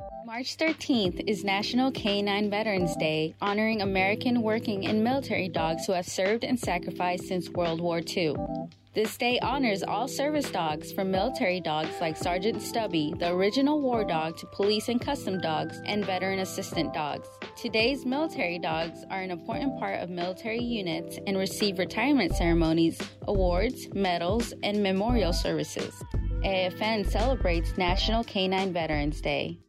March 13th is National Canine Veterans Day, honoring American working and military dogs who have served and sacrificed since World War II. This day honors all service dogs, from military dogs like Sergeant Stubby, the original war dog, to police and custom dogs, and veteran assistant dogs. Today's military dogs are an important part of military units and receive retirement ceremonies, awards, medals, and memorial services. AFN celebrates National Canine Veterans Day.